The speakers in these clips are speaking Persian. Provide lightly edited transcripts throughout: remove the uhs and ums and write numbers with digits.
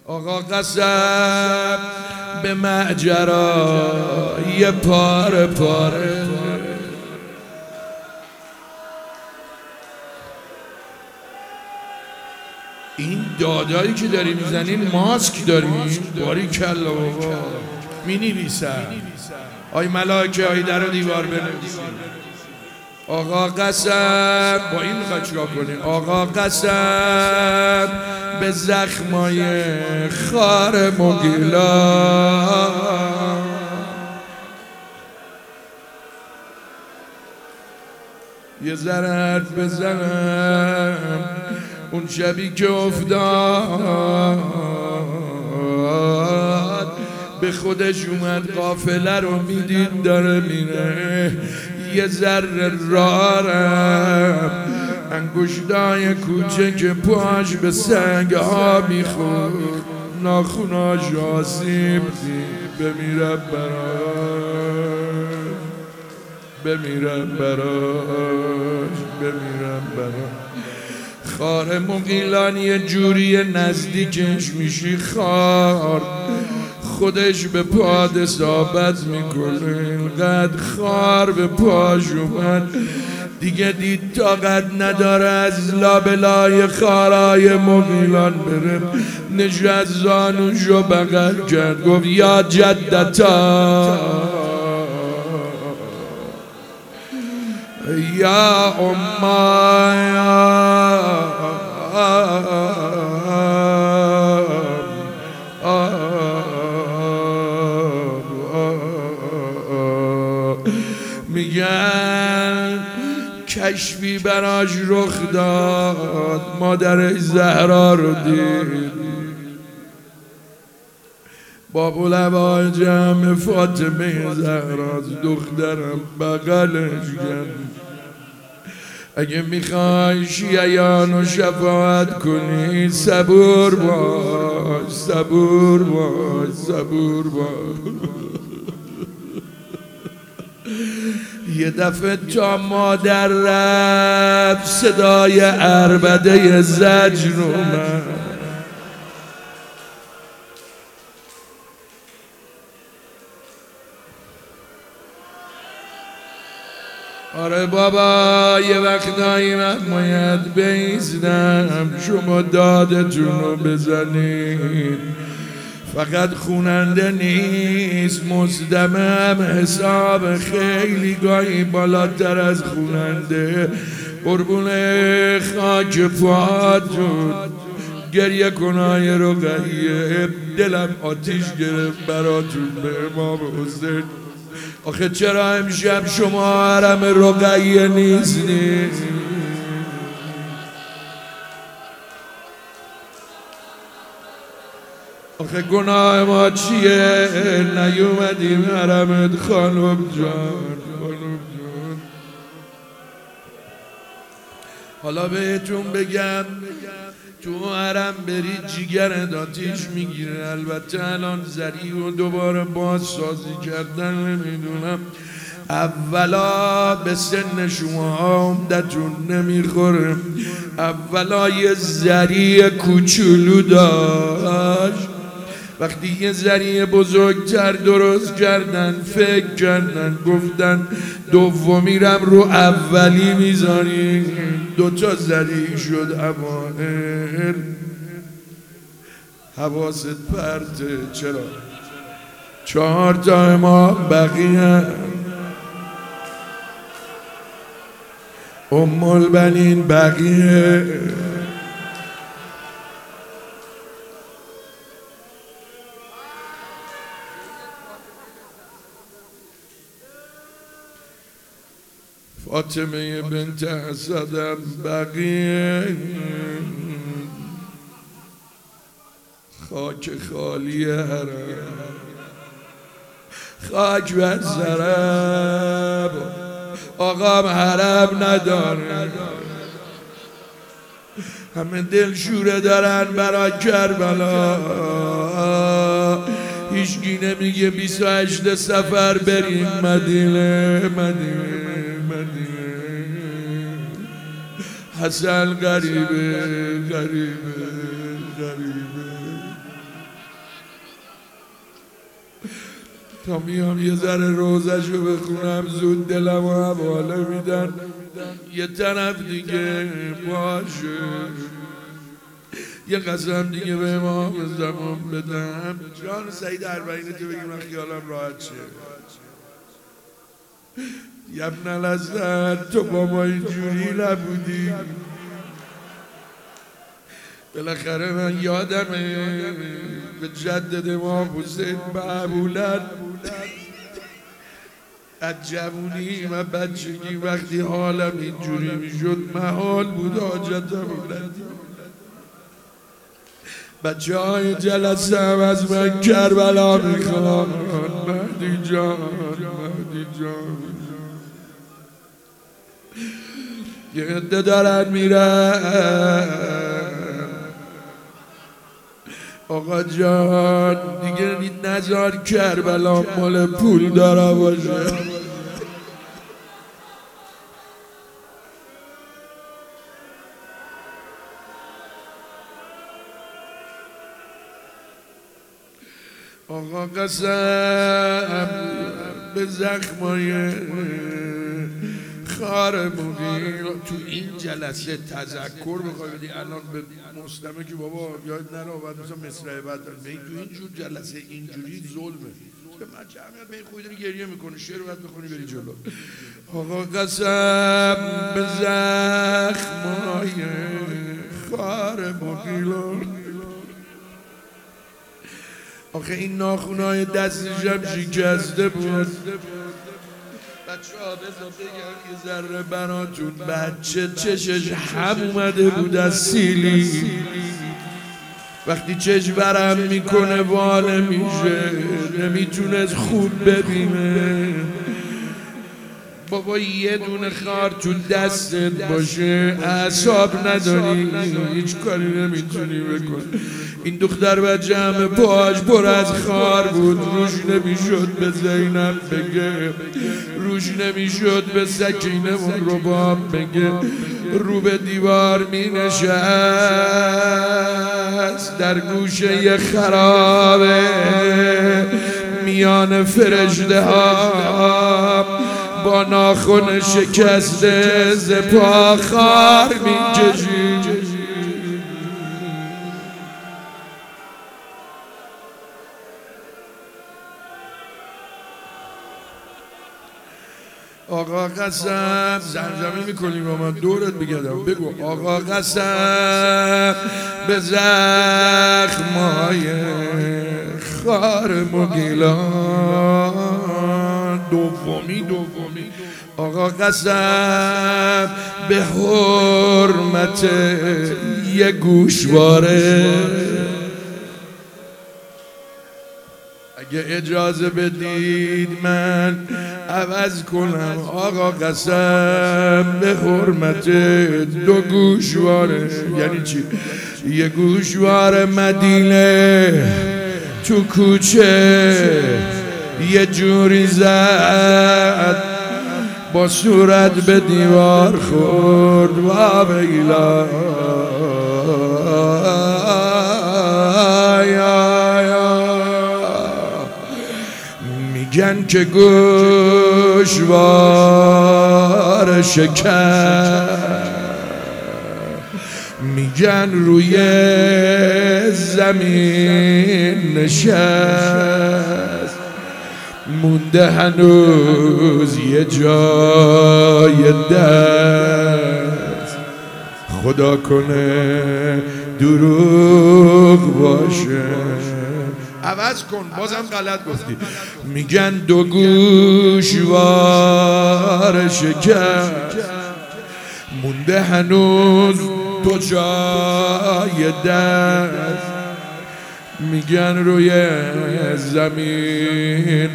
آقا قسم به معجرای پاره پاره، این دادایی که داری میزنین ماسک دارین؟ باری کلا بابا می نویسن آی ملائکه آی در و دیوار بنویسین. آقا قسم با این میخواد چیکار کنی؟ آقا قسم به زخمای خار مغیلا، یه ذره بزنم اون شبی که افتاد به خودش اومد، قافله رو میدید داره میره، یه ذره رارم انگشتای کوچک پاش به سنگ ها میخورد، ناخوناش آسیب بمیرم براش، بمیرم براش، بمیرم براش. خار مغیلان یه جوری نزدیکش میشی خار خودش به پاد ثابت میکنه، اینقدر خار به پاش اومد دیگه دید طاقت نداره از لابلای خارای مغیلان بره، نشست زانوشو بغل کرد گفت یا جدتا یا اما میگن کشفی براش رخ داد، مادر زهرا رو دید، با بلوای جمع فاطمه زهراست دخترم بغلش کرد. اگه میخوای شیعیانو شفاعت کنی صبور باش، صبور باش، صبور باش. یه دفعه تا مادر رفت صدای عربده زجر اومد، آره بابا یه وقتایی من باید بیستم، شما دادتون رو بزنید، فقط خوننده نیست مصدمم حساب خیلی گاهی بالاتر از خوننده، قربون خاک پاتون گریه کنای رقیه، دلم آتیش گرفت براتون به امام حسین. آخه چرا امشب شما حرم رقیه نیستید؟ آخه گناه ما چیه نیومدیم حرمت خانم جان، خانم جان. حالا بهتون بگم تو حرم برید جیگرت آتیش میگیره، البته الان زریع و دوباره بازسازی کردن نمیدونم، اولا به سن شما عمدتون نمیخوره، اولا یه زریع کوچولو داشت، وقتی یه زریع بزرگتر درست کردن فکر کردن گفتن دومی رم رو اولی میذاری، دوتا زریع شد اوائل، حواست پرته. چرا؟ 4 تا امام بقیه ام البنین بقیه، فاطمه بنت اسدم بقیه، خاک خالی حرم، خاک بر سرم، آقام حرم نداره، همه دلشوره دارن برای کربلا، هیچکی نمیگه 28 صفر بریم مدینه، مدینه حسن غریبه غریبه غریبه. تا میام یه ذره روزشو بخونم زود دلم و حواله میدن یه طرف دیگه باشه یه قسم دیگه به امام زمان بدم. جان سعید اربعین تو بگیم من خیالم راحت شه. یبن الاسد تو با ما اینجوری نبودی. بالاخره من یادمه به جدد امام حسین معمولا از جوونی و بچگی وقتی حالم اینجوری میشد محال بود حاجتم بچه های جلسه هم از من کربلا میخوان. مهدی جان مهدی جان یه عده دارن میرن آقا جان دیگه نزار کربلا مال پول داره باشه. آقا قسم به زخمای خار مغیل تو این جلسه تذکر بخوای بدی الان به مسلمه که بابا یاد نره و بعد مثلا مصرع بعد تو اینجور جلسه اینجوری ظلمه به من جمعیت به این خوی داری گریه میکنه شعر باید بخونی بری جلو. آقا قسم به زخمای خار مغیل آخه این ناخونای دستشم شکسته بود. بچه ها بذار بگم یه ذره براتون بچه چشش هم اومده بود از سیلی وقتی چش برم میکنه واله میشه نمیتونست خوب ببینه. بابا یه دونه خار تو دستت باشه اعصاب نداری هیچ کاری نمیتونی بکن. این دختر بچه همه پاش پر از خار بود روش نمیشد به زینب بگه روش نمیشد به سکینه و رباب بگه رو به دیوار می نشست در گوشه یه خرابه میان فرشته ها با ناخن شکسته ز پا خار میکشید. آقا قسم زمزمه میکنی با من دورت بگردم بگو آقا قسم به زخمای خار مغیلان دومی آقا قسم به حرمت یه گوشواره اگه اجازه بدید من عوض کنم آقا قسم به حرمت دو گوشواره. یعنی چی؟ یه گوشواره مدینه تو کوچه یه جوری زد با صورت به دیوار خورد و ویلا میگن که گوشوار شکر میگن روی زمین نشست مونده هنوز یه جای دست خدا کنه دروغ باشه. عوض کن بازم غلط گفتی. میگن دو گوشوار شکر مونده هنوز دو جای دست میگن روی زمین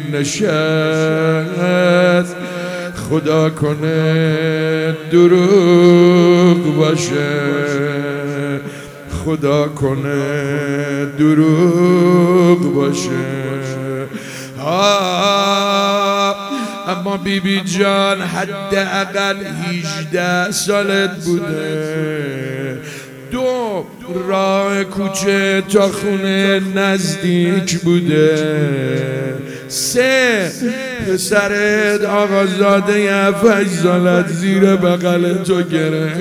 نشست خدا کنه دروغ باشه خدا کنه دروغ باشه. اما بیبی جان حداقل 18 سالت بوده دو راه کوچه تا خونه نزدیک بوده 3 پسرت آقازاده 7 سالت زیر بغل تو گرفت،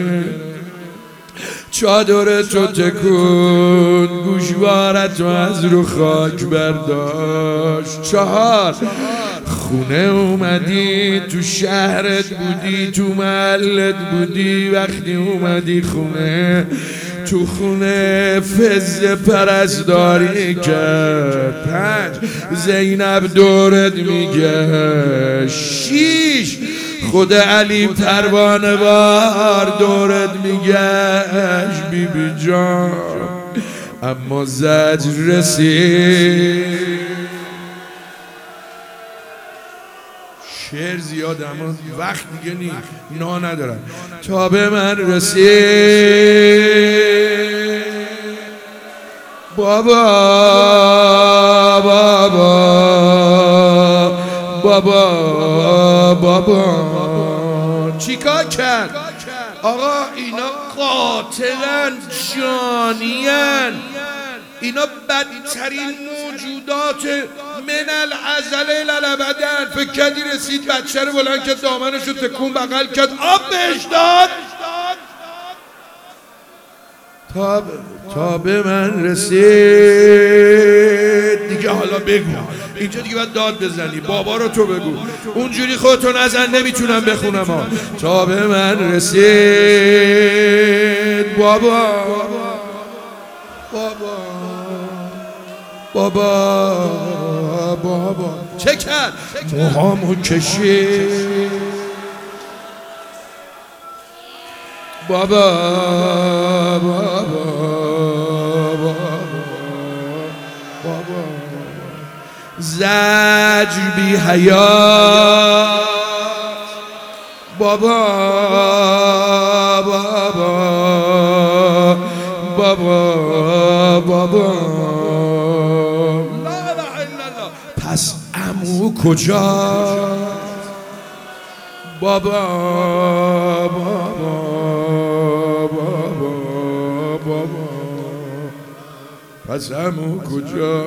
چادر تو تکون، گوشوارتو از رو خاک برداشت. 4 خونه اومدی، تو شهرت بودی، تو محلت بودی، وقتی اومدی خونه، تو خونه فز پرستاری کرد. 5 زینب دورت میگه. 6 خود علی پروانه وار دورت میگش بی بی جان، اما زجر رسید. شعر زیاد اما وقت دیگه نی، نا ندارم. تا به من رسید بابا بابا بابا بابا چیکار کرد؟ آقا اینا قاتلن، جانین، اینا بدترین موجودات من الازل الابدن. فکر کردی رسید بچه رو بلند کرد، دامنشو تکون بغل کرد، آب بهش داد. تا به من رسید دیگه. حالا بگو، اینجا دیگه باید داد بزنی، بابا رو تو بگو، اونجوری خودتو نزن، نمیتونم بخونم ها. تا به من رسید بابا بابا بابا بابا. چه کرد؟ موهامو کشید بابا بابا بابا بابا. زجر بی حیات بابا بابا بابا بابا. لا اله الا الله. پس عمو کجا؟ بابا بابا بابا بابا. پس عمو کجا؟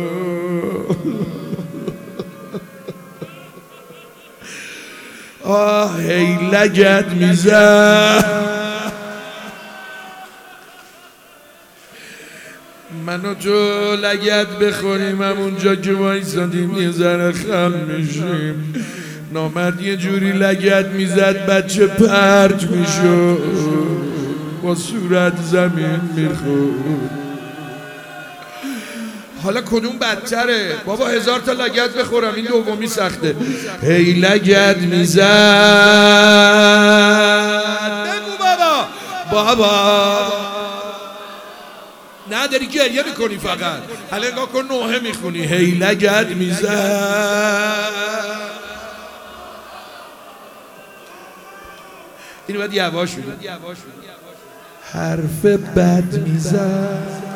آه ای لگد میزد، من و تو لگد بخوریم همونجا که وایسادیم یه ذره خم میشیم. نامرد یه جوری لگد میزد بچه پرت میشد، با صورت زمین میخورد. حالا کدوم بدتره؟ بابا 1000 تا لگد بخورم، این دومی سخته. هی لگد میزد. بگو بابا بابا. نه داری گریه میکنی فقط. حالا نگاه کن نوحه میخونی. هی لگد میزد. اینو باید یواش بگو. حرف بد میزد.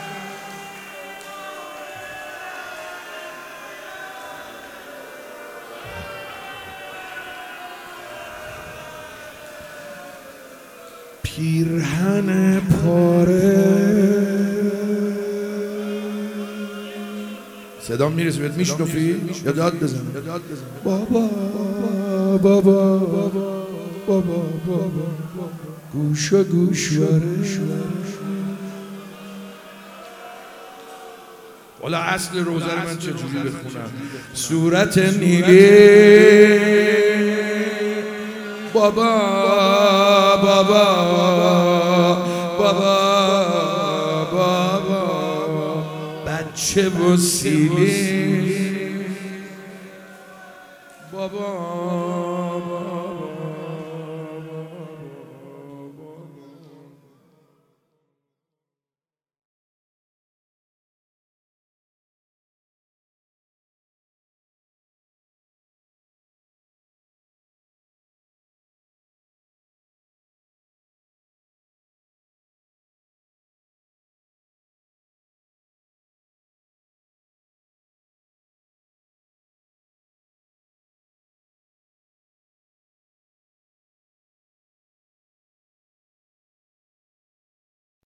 پیرهن پاره. صدا میرسه بهت، میشنفی؟ یا داد بزن. بابا بابا بابا بابا بابا گوش و گوشواره. والا اصل روزه رو من چجوری بخونم؟ صورت نیلی بابا بابا بابا بابا. بچه و سیلی بابا